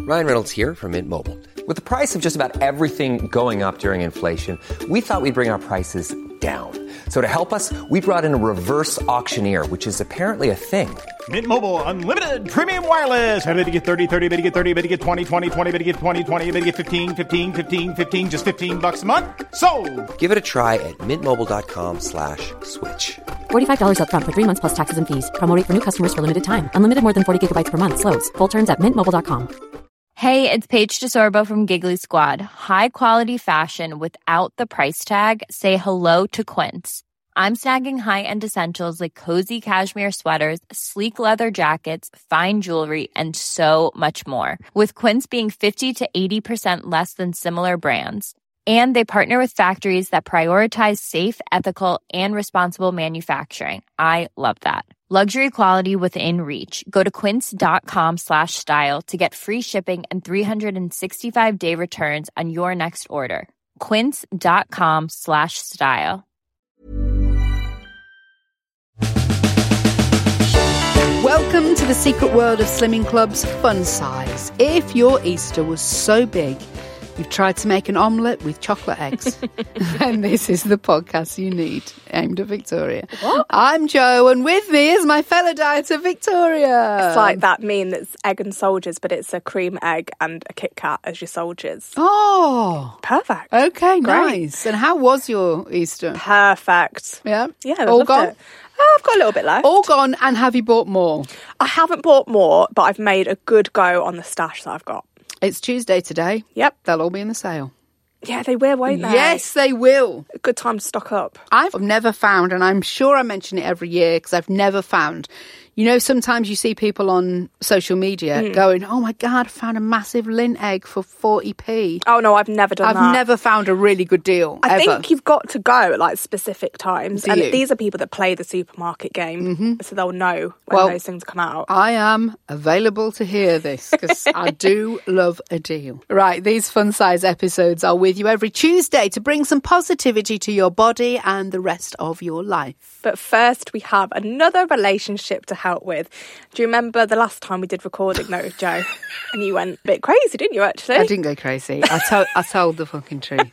Ryan Reynolds here from Mint Mobile. With the price of just about everything going up during inflation, we thought we'd bring our prices down. So to help us, we brought in a reverse auctioneer, which is apparently a thing. Mint Mobile Unlimited Premium Wireless. How to get 30, 30, bit to get 30, bit to get 20, 20, 20, bit to get 20, 20, bit to get 15, 15, 15, 15, just $15 a month? Sold! Give it a try at mintmobile.com/switch. $45 up front for 3 months plus taxes and fees. Promo rate for new customers for limited time. Unlimited more than 40 gigabytes per month. Slows full terms at mintmobile.com. Hey, it's Paige DeSorbo from Giggly Squad. High quality fashion without the price tag. Say hello to Quince. I'm snagging high-end essentials like cozy cashmere sweaters, sleek leather jackets, fine jewelry, and so much more. With Quince being 50 to 80% less than similar brands. And they partner with factories that prioritize safe, ethical, and responsible manufacturing. I love that. Luxury quality within reach. Go to quince.com/style to get free shipping and 365-day returns on your next order. Quince.com/style. Welcome to the secret world of Slimming Club's Fun Size. If your Easter was so big you've tried to make an omelette with chocolate eggs, then this is the podcast you need, aimed at Victoria. What? I'm Jo, and with me is my fellow dieter, Victoria. It's like that meme that's egg and soldiers, but it's a cream egg and a Kit Kat as your soldiers. Oh. Perfect. Okay, Great. nice. And how was your Easter? Perfect. Yeah? Yeah, I All loved gone? it. I've got a little bit left. All gone, and have you bought more? I haven't bought more, but I've made a good go on the stash that I've got. It's Tuesday today. Yep. They'll all be in the sale. Yeah, they will, won't they? Yes, they will. A good time to stock up. I've never found, and I'm sure I mention it every year because I've never found, you know, sometimes you see people on social media going, oh my God, I found a massive lint egg for 40p. Oh no, I've never done that. I've never found a really good deal, I ever. think you've got to go at like specific times. Do and you? these are people that play the supermarket game, so they'll know when those things come out. I am available to hear this because I do love a deal. Right, these fun size episodes are with you every Tuesday to bring some positivity to your body and the rest of your life. But first, we have another relationship to help with. Do you remember the last time we did recording though, Jo? And you went a bit crazy, didn't you, actually? I didn't go crazy. I told the fucking truth.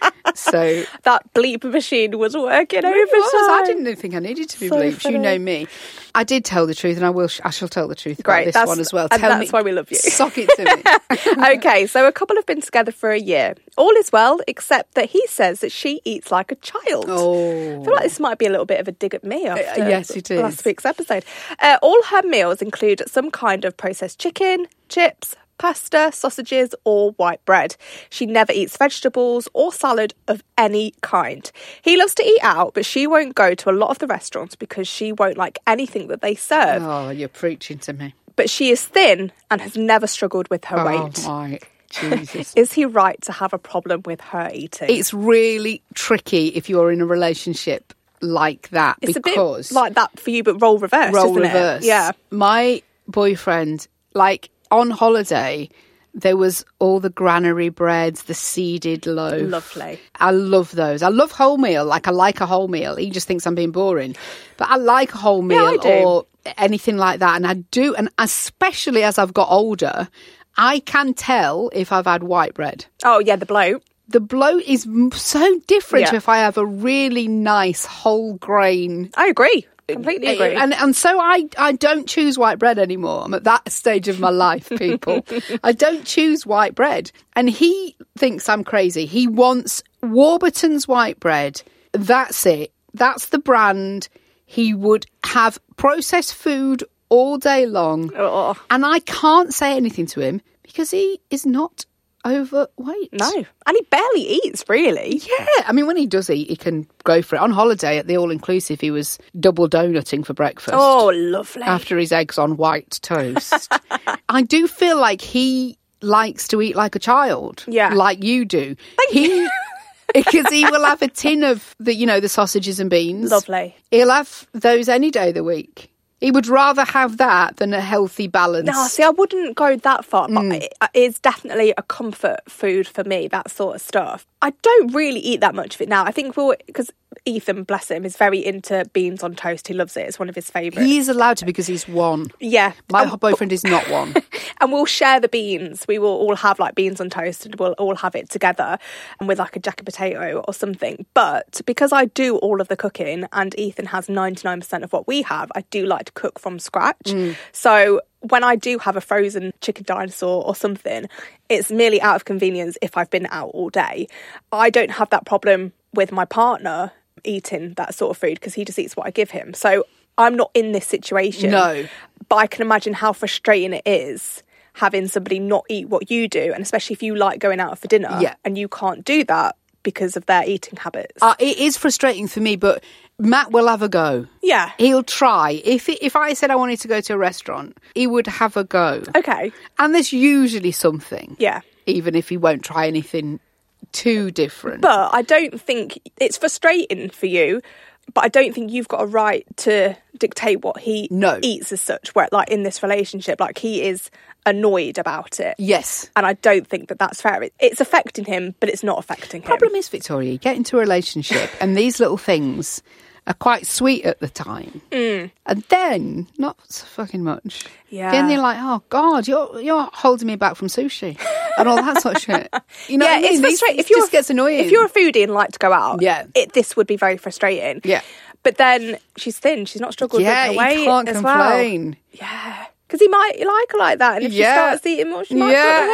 So that bleep machine was working overtime. I didn't think I needed to be So bleeped. funny. You know me. I did tell the truth, and I shall tell the truth about Great, this one as well. and Tell that's me, why we love you. Sock it to me. Okay, so a couple have been together for a year. All is well, except that he says that she eats like a child. Oh. I feel like this might be a little bit of a dig at me after yes, it is. last week's episode. All her meals include some kind of processed chicken, chips, pasta, sausages, or white bread. She never eats vegetables or salad of any kind. He loves to eat out, but she won't go to a lot of the restaurants because she won't like anything that they serve. Oh, you're preaching to me. But she is thin and has never struggled with her weight. Oh, my Jesus. Is he right to have a problem with her eating? It's really tricky if you're in a relationship like that. It's because a bit like that for you, but role reverse, role isn't reverse. it? Yeah. My boyfriend, like on holiday, there was all the granary breads, the seeded loaf. Lovely. I love those. I love wholemeal. Like, I like a wholemeal. He just thinks I'm being boring. But I like a wholemeal I do. or anything like that. And I do. And especially as I've got older, I can tell if I've had white bread. Oh, yeah, the bloat. The bloat is so different Yeah. to if I have a really nice whole grain. I agree. Completely agree. And so I don't choose white bread anymore. I'm at that stage of my life, people. I don't choose white bread. And he thinks I'm crazy. He wants Warburton's white bread. That's it. That's the brand. He would have processed food all day long. Oh. And I can't say anything to him because he is not overweight. No. And he barely eats, really. Yeah, I mean, when he does eat, he can go for it. On holiday at the all-inclusive, he was double donutting for breakfast. Oh, lovely. After his eggs on white toast. I do feel like he likes to eat like a child. Yeah. Like you do. Thank you. Because he will have a tin of the sausages and beans. Lovely. He'll have those any day of the week. He would rather have that than a healthy balance. No, see, I wouldn't go that far, but it's definitely a comfort food for me, that sort of stuff. I don't really eat that much of it now. I think because Ethan, bless him, is very into beans on toast. He loves it. It's one of his favourites. He's allowed to because he's one. Yeah. My boyfriend is not one. And we'll share the beans. We will all have like beans on toast and we'll all have it together and with like a jacket potato or something. But because I do all of the cooking and Ethan has 99% of what we have, I do like to cook from scratch. So when I do have a frozen chicken dinosaur or something, it's merely out of convenience if I've been out all day. I don't have that problem with my partner eating that sort of food because he just eats what I give him. So I'm not in this situation. No. But I can imagine how frustrating it is having somebody not eat what you do, and especially if you like going out for dinner and you can't do that because of their eating habits. It is frustrating for me, but Matt will have a go. Yeah. He'll try. If I said I wanted to go to a restaurant, he would have a go. Okay. And there's usually something. Yeah. Even if he won't try anything too different. But I don't think it's frustrating for you, but I don't think you've got a right to dictate what he eats as such, where like in this relationship, like he is annoyed about it. Yes. And I don't think that that's fair. It's affecting him, but it's not affecting him. Problem is, Victoria, you get into a relationship and these little things are quite sweet at the time. And then, not so fucking much. Yeah. Then you're like, oh, God, you're holding me back from sushi and all that sort of shit. You know what I mean? It's frustrating. It just gets annoying. If you're a foodie and like to go out, this would be very frustrating. Yeah. But then she's thin. She's not struggled with her weight he can't as complain. well. Yeah. Because he might like her like that. And if she starts eating more, she might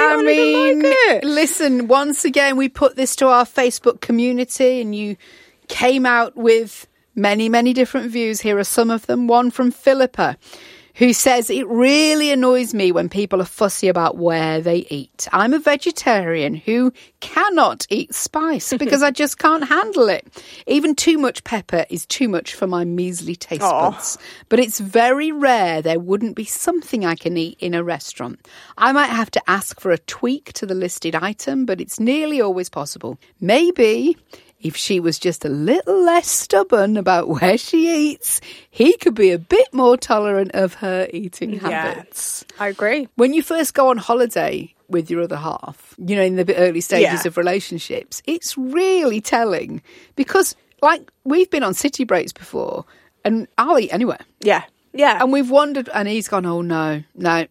like it. Listen, once again, we put this to our Facebook community and you came out with many, many different views. Here are some of them. One from Philippa, who says, it really annoys me when people are fussy about where they eat. I'm a vegetarian who cannot eat spice because I just can't handle it. Even too much pepper is too much for my measly taste buds. But it's very rare there wouldn't be something I can eat in a restaurant. I might have to ask for a tweak to the listed item, but it's nearly always possible. Maybe if she was just a little less stubborn about where she eats, he could be a bit more tolerant of her eating habits. I agree. When you first go on holiday with your other half, you know, in the early stages of relationships, it's really telling because, like, we've been on city breaks before and I'll eat anywhere. Yeah. Yeah. And we've wondered, and he's gone, oh, no,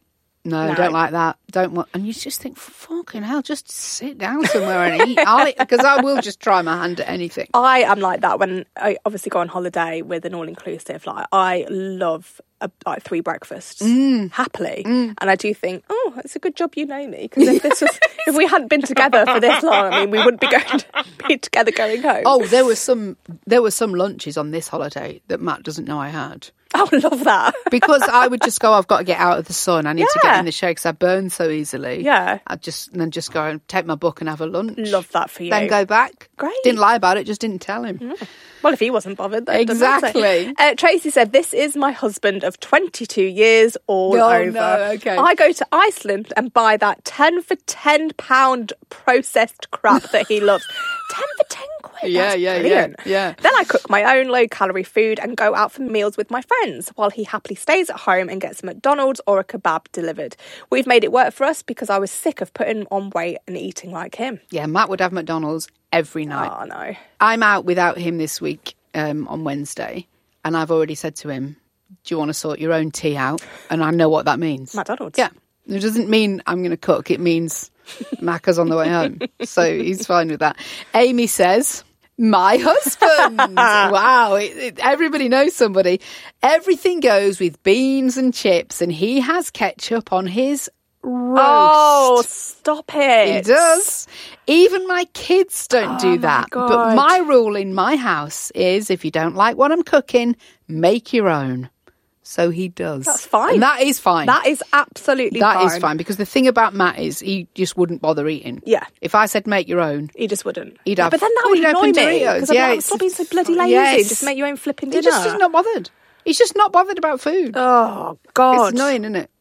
don't like that. Don't want. And you just think, fucking hell, just sit down somewhere and eat. Because I will just try my hand at anything. I am like that when I obviously go on holiday with an all-inclusive. Like, I love like 3 breakfasts happily. And I do think, oh, it's a good job you know me. Because if we hadn't been together for this long, I mean, we wouldn't be going to be together going home. Oh, there were some lunches on this holiday that Matt doesn't know I had. I would love that. Because I would just go, I've got to get out of the sun. I need to get in the shade because I burn so easily. Yeah. I'd just go and take my book and have a lunch. Love that for you. Then go back. Great. Didn't lie about it, just didn't tell him. Well, if he wasn't bothered, then exactly. Tracy said, this is my husband of 22 years all over. No, okay. I go to Iceland and buy that 10 for £10 processed crap that he loves. 10 for 10 quid. Yeah, yeah. Then I cook my own low-calorie food and go out for meals with my friends while he happily stays at home and gets a McDonald's or a kebab delivered. We've made it work for us because I was sick of putting on weight and eating like him. Yeah, Matt would have McDonald's every night. Oh, no. I'm out without him this week on Wednesday, and I've already said to him, do you want to sort your own tea out? And I know what that means. McDonald's. Yeah. It doesn't mean I'm going to cook. It means Macca's on the way home. So he's fine with that. Amy says, my husband. Wow. Everybody knows somebody. Everything goes with beans and chips, and he has ketchup on his roast. Oh, stop it. He does. Even my kids don't do that. But my rule in my house is if you don't like what I'm cooking, make your own. So he does. That's fine. And that is fine. That is absolutely fine. That is fine, because the thing about Matt is he just wouldn't bother eating. Yeah. If I said make your own, he just wouldn't. He'd have. But then that would annoy me. Because Yeah, like, stop being so bloody lazy. Yes. Just make your own flipping He's dinner. just not bothered. He's just not bothered about food. Oh, God. It's annoying, isn't it?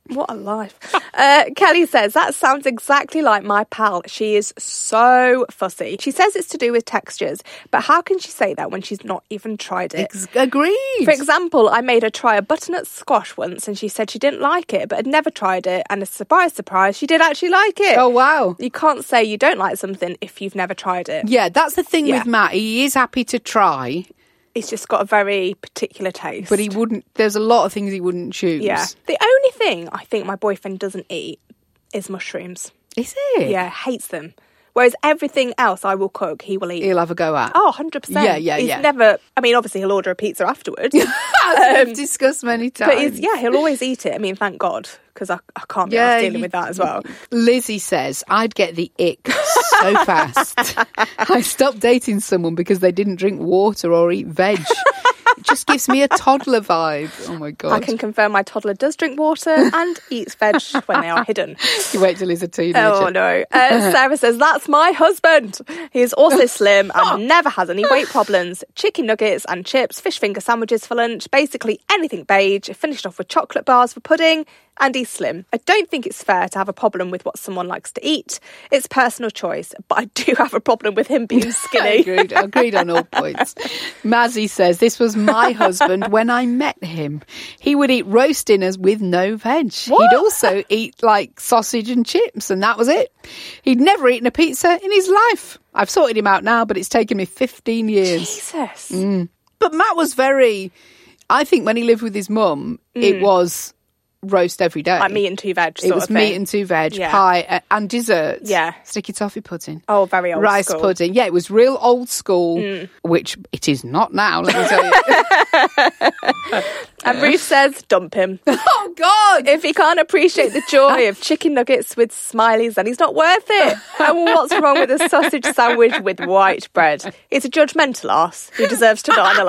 What a life. Kelly says, that sounds exactly like my pal. She is so fussy. She says it's to do with textures, but how can she say that when she's not even tried it? Agreed. For example, I made her try a butternut squash once and she said she didn't like it, but had never tried it. And a surprise, she did actually like it. Oh, wow. You can't say you don't like something if you've never tried it. Yeah, that's the thing with Matt. He is happy to try. He's just got a very particular taste. But he wouldn't, there's a lot of things he wouldn't choose. Yeah. The only thing I think my boyfriend doesn't eat is mushrooms. Is it? Yeah, hates them. Whereas everything else I will cook, he will eat. He'll have a go at. Oh, 100%. Yeah. He's never, I mean, obviously he'll order a pizza afterwards. As we've discussed many times. But he'll always eat it. I mean, thank God, because I can't be dealing with that as well. Lizzie says, I'd get the ick so fast. I stopped dating someone because they didn't drink water or eat veg. It just gives me a toddler vibe. Oh my God. I can confirm my toddler does drink water and eats veg when they are hidden. You wait till he's a teenager. Oh no. Sarah says, that's my husband. He is also slim and never has any weight problems. Chicken nuggets and chips, fish finger sandwiches for lunch, basically anything beige, finished off with chocolate bars for pudding. And he's slim. I don't think it's fair to have a problem with what someone likes to eat. It's personal choice, but I do have a problem with him being skinny. Agreed on all points. Mazzy says, this was my husband when I met him. He would eat roast dinners with no veg. What? He'd also eat like sausage and chips, and that was it. He'd never eaten a pizza in his life. I've sorted him out now, but it's taken me 15 years. Jesus. But Matt was I think when he lived with his mum, it was roast every day. Like meat and two veg It was meat and two veg, pie and desserts. Yeah. Sticky toffee pudding. Oh, very old Rice school. pudding. Yeah, it was real old school, which it is not now, let me tell you. And Ruth says, dump him. Oh, God! If he can't appreciate the joy of chicken nuggets with smileys, then he's not worth it. And what's wrong with a sausage sandwich with white bread? He's a judgmental arse who deserves to dine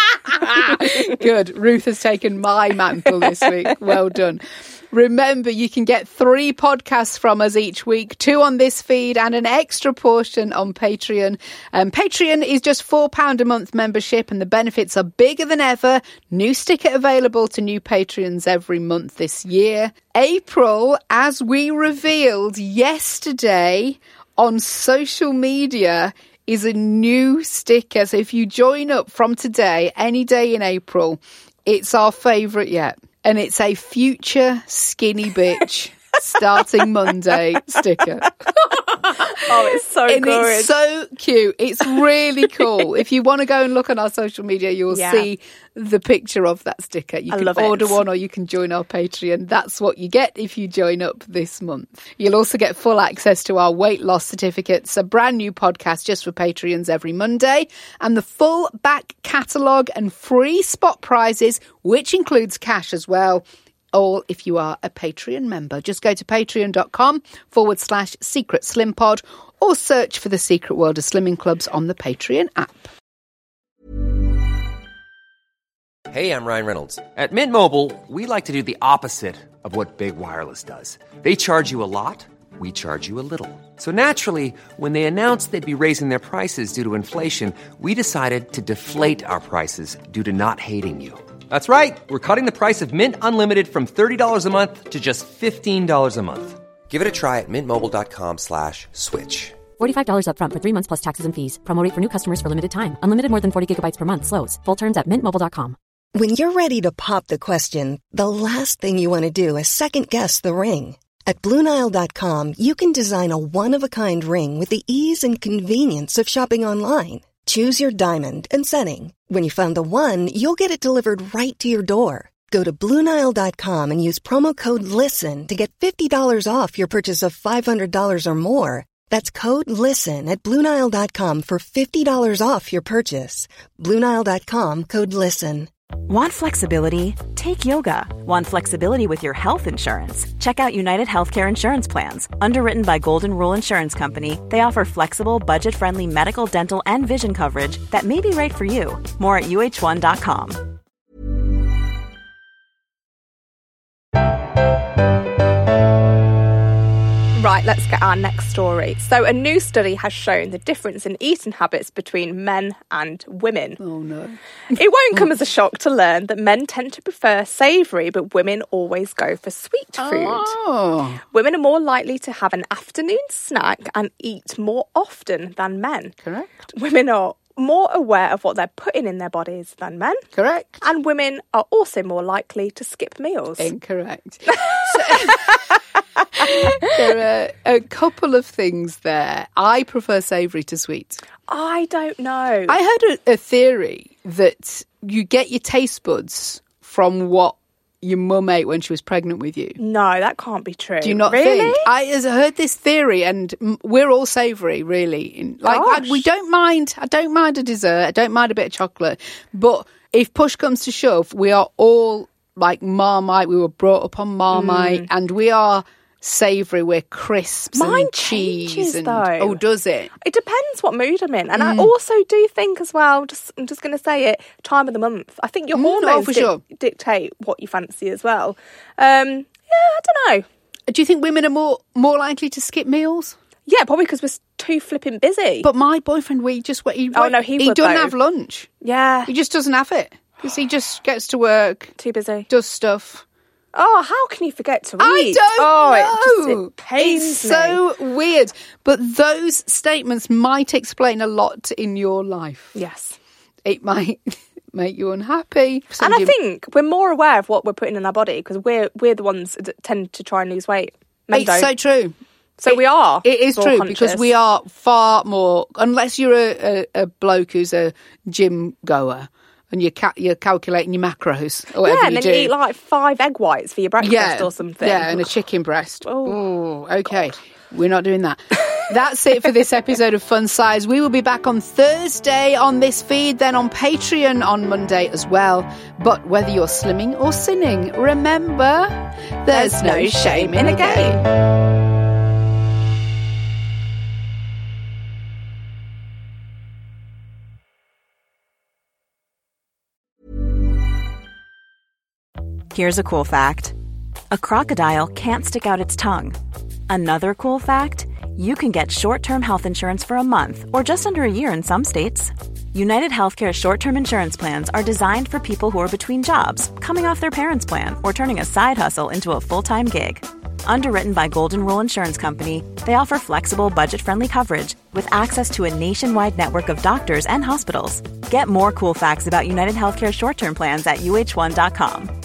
alone. Good. Ruth has taken my mantle this week. Well done. Remember, you can get 3 podcasts from us each week, 2 on this feed and an extra portion on Patreon. Patreon is just £4 a month membership and the benefits are bigger than ever. New sticker available to new patrons every month this year. April, as we revealed yesterday on social media, is a new sticker. So if you join up from today, any day in April, it's our favourite yet. And it's a future skinny bitch starting Monday sticker. Oh, it's so good. It's so cute. It's really cool. If you want to go and look on our social media, you'll see the picture of that sticker. You can order one or you can join our Patreon. That's what you get if you join up this month. You'll also get full access to our weight loss certificates, a brand new podcast just for Patreons every Monday, and the full back catalogue and free spot prizes, which includes cash as well. All if you are a Patreon member. Just go to patreon.com/Secret Slim Pod or search for the Secret World of Slimming Clubs on the Patreon app. Hey, I'm Ryan Reynolds. At Mint Mobile, we like to do the opposite of what Big Wireless does. They charge you a lot, we charge you a little. So naturally, when they announced they'd be raising their prices due to inflation, we decided to deflate our prices due to not hating you. That's right. We're cutting the price of Mint Unlimited from $30 a month to just $15 a month. Give it a try at mintmobile.com/switch. $45 up front for 3 months plus taxes and fees. Promo rate for new customers for limited time. Unlimited more than 40 gigabytes per month. Slows full terms at mintmobile.com. When you're ready to pop the question, the last thing you want to do is second-guess the ring. At BlueNile.com, you can design a one-of-a-kind ring with the ease and convenience of shopping online. Choose your diamond and setting. When you find the one, you'll get it delivered right to your door. Go to BlueNile.com and use promo code LISTEN to get $50 off your purchase of $500 or more. That's code LISTEN at BlueNile.com for $50 off your purchase. BlueNile.com, code LISTEN. Want flexibility? Take yoga. Want flexibility with your health insurance? Check out United Healthcare Insurance Plans. Underwritten by Golden Rule Insurance Company, they offer flexible, budget-friendly medical, dental, and vision coverage that may be right for you. More at uh1.com. Right, let's get our next story. So a new study has shown the difference in eating habits between men and women. Oh, no. It won't come as a shock to learn that men tend to prefer savoury, but women always go for sweet food. Oh. Women are more likely to have an afternoon snack and eat more often than men. Correct. Women are more aware of what they're putting in their bodies than men. Correct. And women are also more likely to skip meals. Incorrect. There are a couple of things there. I prefer savoury to sweet. I don't know. I heard a theory that you get your taste buds from what your mum ate when she was pregnant with you. No, that can't be true. Do you not really think? I heard this theory, and we're all savoury, really. We don't mind. I don't mind a dessert. I don't mind a bit of chocolate. But if push comes to shove, we are all like Marmite. We were brought up on Marmite, and we are savoury. We're crisps Mine and cheese. changes, though. Oh, does it? It depends what mood I'm in. And I also do think as well, I'm just going to say it, time of the month. I think your hormones for sure. dictate what you fancy as well. I don't know. Do you think women are more likely to skip meals? Yeah, probably because we're too flipping busy. But my boyfriend, he would, doesn't though. have lunch. Yeah. He just doesn't have it. Because he just gets to work. Too busy. Does stuff. Oh, how can you forget to eat? I don't know. It pains it's me. so weird. But those statements might explain a lot in your life. Yes. It might make you unhappy. And I think we're more aware of what we're putting in our body because we're the ones that tend to try and lose weight. Men it's don't. so true. We are. It is more true conscious. because we are far more, unless you're a bloke who's a gym goer. And you're calculating your macros or whatever and then you eat like 5 egg whites for your breakfast or something. Yeah, and a chicken breast. Oh, okay. God. We're not doing that. That's it for this episode of Fun Size. We will be back on Thursday on this feed, then on Patreon on Monday as well. But whether you're slimming or sinning, remember, there's no shame in a game. Here's a cool fact. A crocodile can't stick out its tongue. Another cool fact, you can get short-term health insurance for a month or just under a year in some states. United Healthcare short-term insurance plans are designed for people who are between jobs, coming off their parents' plan, or turning a side hustle into a full-time gig. Underwritten by Golden Rule Insurance Company, they offer flexible, budget-friendly coverage with access to a nationwide network of doctors and hospitals. Get more cool facts about United Healthcare short-term plans at uh1.com.